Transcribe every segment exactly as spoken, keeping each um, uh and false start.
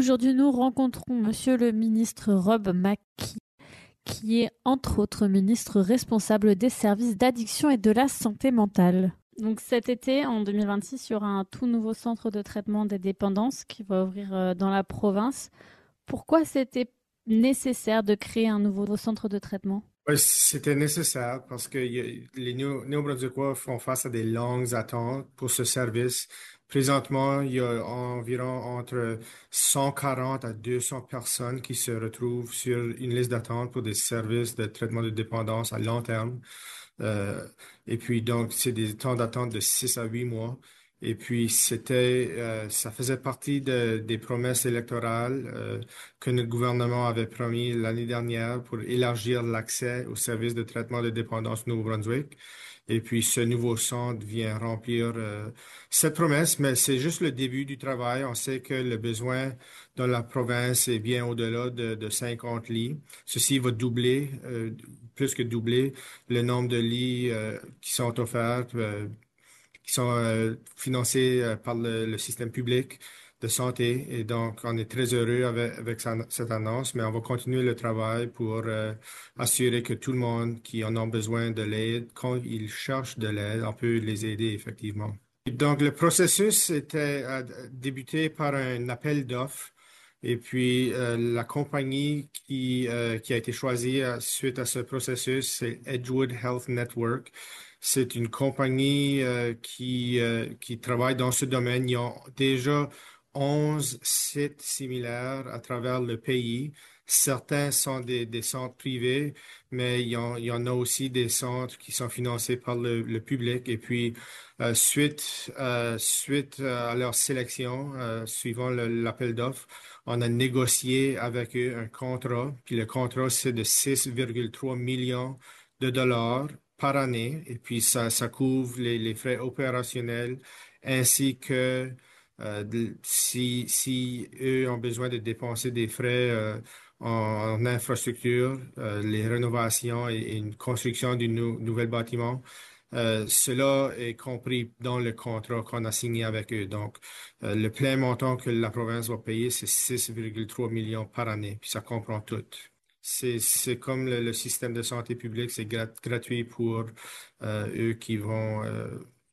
Aujourd'hui, nous rencontrons Monsieur le ministre Rob McKee, qui est entre autres ministre responsable des services d'addiction et de la santé mentale. Donc cet été, en deux mille vingt-six, il y aura un tout nouveau centre de traitement des dépendances qui va ouvrir dans la province. Pourquoi c'était nécessaire de créer un nouveau centre de traitement? Oui, c'était nécessaire parce que y a- les Néo- Néo-Brunswickois font face à des longues attentes pour ce service. Présentement, il y a environ entre cent quarante à deux cents personnes qui se retrouvent sur une liste d'attente pour des services de traitement de dépendance à long terme. Euh, et puis, donc, c'est des temps d'attente de six à huit mois. Et puis, c'était, euh, ça faisait partie de- des promesses électorales euh, que notre gouvernement avait promis l'année dernière pour élargir l'accès aux services de traitement de dépendance au Nouveau-Brunswick. Et puis, ce nouveau centre vient remplir euh, cette promesse, mais c'est juste le début du travail. On sait que le besoin dans la province est bien au-delà de, de cinquante lits. Ceci va doubler, euh, plus que doubler, le nombre de lits euh, qui sont offerts, euh, qui sont euh, financés euh, par le, le système public de santé. Et donc, on est très heureux avec, avec sa- cette annonce, mais on va continuer le travail pour euh, assurer que tout le monde qui en a besoin de l'aide, quand ils cherchent de l'aide, on peut les aider effectivement. Donc, le processus était euh, débuté par un appel d'offres. Et puis, euh, la compagnie qui, euh, qui a été choisie euh, suite à ce processus, c'est Edgewood Health Network. C'est une compagnie euh, qui, euh, qui travaille dans ce domaine. Ils ont déjà onze sites similaires à travers le pays. Certains sont des, des centres privés, mais il y en, il y en a aussi des centres qui sont financés par le, le public. Et puis, euh, suite, euh, suite à leur sélection, euh, suivant le- l'appel d'offres, on a négocié avec eux un contrat. Puis le contrat, c'est de six virgule trois millions de dollars par année. Et puis, ça, ça couvre les, les frais opérationnels ainsi que euh, de- si, si eux ont besoin de dépenser des frais euh, en, en infrastructure, euh, les rénovations et, et une construction d'un nou- nouvel bâtiment. Euh, cela est compris dans le contrat qu'on a signé avec eux. Donc, euh, le plein montant que la province va payer, c'est six virgule trois millions par année, puis ça comprend tout. C'est, c'est comme le, le système de santé publique, c'est grat- gratuit pour euh, eux qui vont euh,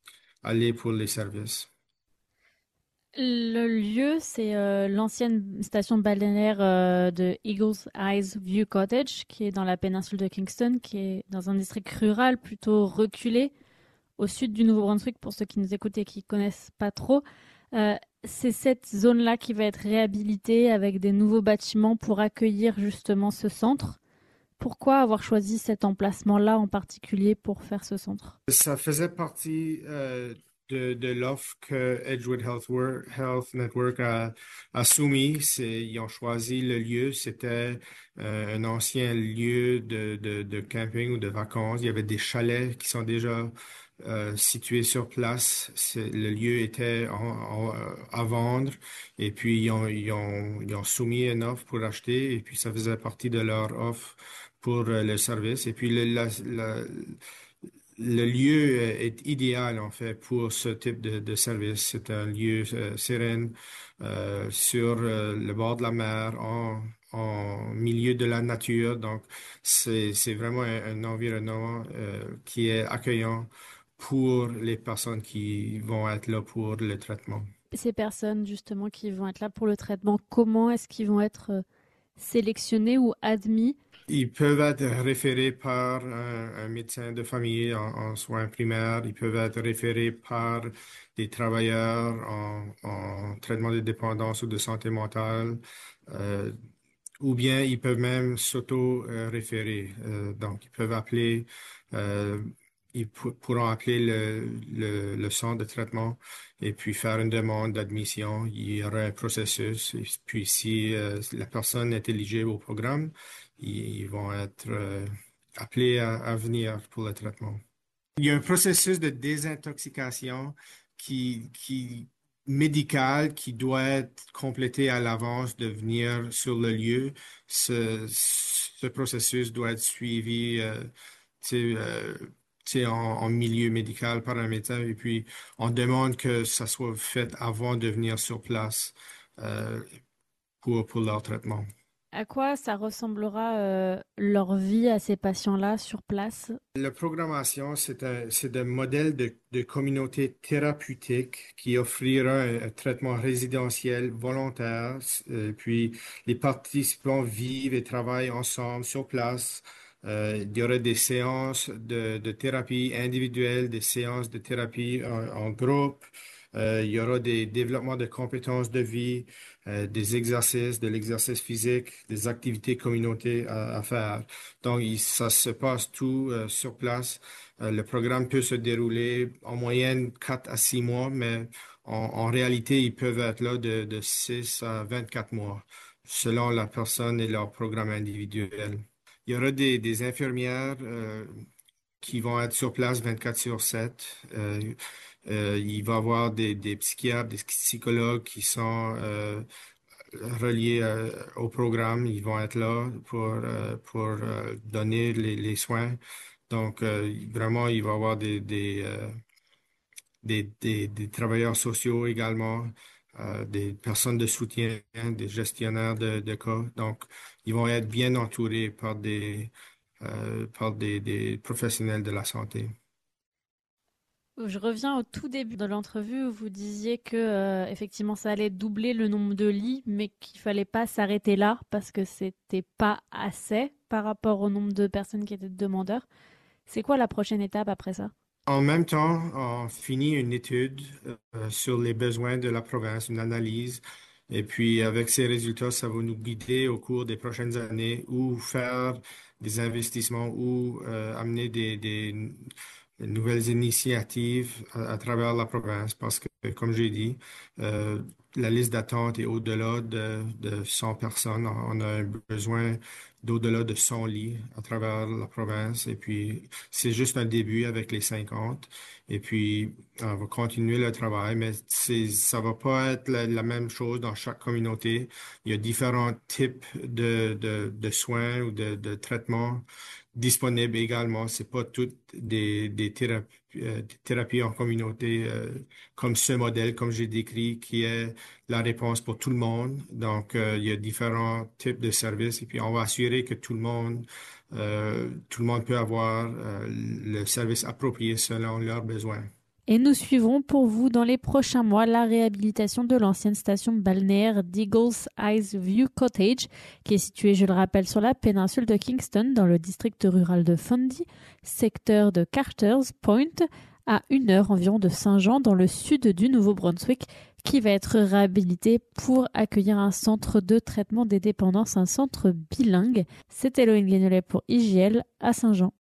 aller pour les services. Le lieu, c'est euh, l'ancienne station balnéaire euh, de Eagle's Eyes View Cottage, qui est dans la péninsule de Kingston, qui est dans un district rural plutôt reculé, au sud du Nouveau-Brunswick, pour ceux qui nous écoutent et qui connaissent pas trop. Euh, c'est cette zone-là qui va être réhabilitée avec des nouveaux bâtiments pour accueillir justement ce centre. Pourquoi avoir choisi cet emplacement-là en particulier pour faire ce centre? Ça faisait partie euh, de, de l'offre que Edgewood Health, Wor- Health Network a, a soumis. C'est, ils ont choisi le lieu. C'était euh, un ancien lieu de, de, de camping ou de vacances. Il y avait des chalets qui sont déjà euh, situés sur place. C'est- le lieu était en- en- à vendre. Et puis, ils ont, ils ont, ils ont soumis une offre pour acheter. Et puis, ça faisait partie de leur offre pour euh, le service. Et puis, le, la, la- le lieu euh, est idéal en fait pour ce type de, de service. C'est un lieu euh, serein euh, sur euh, le bord de la mer, en, en milieu de la nature. Donc, c'est, c'est vraiment un, un environnement euh, qui est accueillant pour les personnes qui vont être là pour le traitement. Ces personnes justement qui vont être là pour le traitement, comment est-ce qu'ils vont être euh, sélectionnés ou admis? Ils peuvent être référés par un, un médecin de famille en, en soins primaires. Ils peuvent être référés par des travailleurs en, en traitement de dépendance ou de santé mentale. Euh, ou bien ils peuvent même s'auto-référer. Euh, donc, ils peuvent appeler, euh, ils pou- pourront appeler le, le, le centre de traitement et puis faire une demande d'admission. Il y aura un processus. Et puis, si euh, la personne est éligible au programme, ils, ils vont être euh, appelés à, à venir pour le traitement. Il y a un processus de désintoxication qui, qui, médical qui doit être complété à l'avance de venir sur le lieu. Ce, ce processus doit être suivi euh, tu sais, euh, tu sais, en, en milieu médical par un médecin et puis on demande que ça soit fait avant de venir sur place. Euh, pour, pour leur traitement. À quoi ça ressemblera euh, leur vie à ces patients-là sur place? La programmation, c'est un, c'est un modèle de, de communauté thérapeutique qui offrira un, un traitement résidentiel volontaire. Euh, puis les participants vivent et travaillent ensemble sur place. Euh, il y aura des séances de, de thérapie individuelle, des séances de thérapie en, en groupe. Euh, il y aura des développements de compétences de vie, euh, des exercices, de l'exercice physique, des activités communautaires à, à faire. Donc, il- ça se passe tout euh, sur place. Euh, le programme peut se dérouler en moyenne quatre à six mois, mais en, en réalité, ils peuvent être là de, de six à vingt-quatre mois, selon la personne et leur programme individuel. Il y aura des, des infirmières euh, qui vont être sur place vingt-quatre sur sept. Euh, euh, il va y avoir des, des psychiatres, des psychologues qui sont euh, reliés euh, au programme. Ils vont être là pour, euh, pour euh, donner les, les soins. Donc, euh, vraiment, il va y avoir des, des, euh, des, des, des travailleurs sociaux également, euh, des personnes de soutien, des gestionnaires de, de cas. Donc, ils vont être bien entourés par des, euh, par des, des professionnels de la santé. Je reviens au tout début de l'entrevue où vous disiez que euh, effectivement ça allait doubler le nombre de lits, mais qu'il fallait pas s'arrêter là parce que c'était pas assez par rapport au nombre de personnes qui étaient demandeurs. C'est quoi la prochaine étape après ça? En même temps, on finit une étude euh, sur les besoins de la province, une analyse, et puis avec ces résultats, ça va nous guider au cours des prochaines années où faire des investissements, ou euh, amener des, des nouvelles initiatives à, à travers la province, parce que, comme j'ai dit, euh, la liste d'attente est au-delà de, de cent personnes. On a un besoin d'au-delà de cent lits à travers la province, et puis c'est juste un début avec les cinquante. Et puis, on va continuer le travail, mais c'est, ça va pas être la, la même chose dans chaque communauté. Il y a différents types de, de, de soins ou de, de traitements disponibles également. C'est pas toutes des, des thérapies, euh, des thérapies en communauté euh, comme ce modèle, comme j'ai décrit, qui est la réponse pour tout le monde. Donc, euh, il y a différents types de services, et puis on va assurer que tout le monde euh, tout le monde peut avoir euh, le service approprié selon leurs besoins. Et nous suivrons pour vous dans les prochains mois la réhabilitation de l'ancienne station balnéaire d'Eagles Eyes View Cottage, qui est située, je le rappelle, sur la péninsule de Kingston, dans le district rural de Fundy, secteur de Carter's Point, à une heure environ de Saint-Jean, dans le sud du Nouveau-Brunswick, qui va être réhabilité pour accueillir un centre de traitement des dépendances, un centre bilingue. C'était Loïc Guignolet pour I J L à Saint-Jean.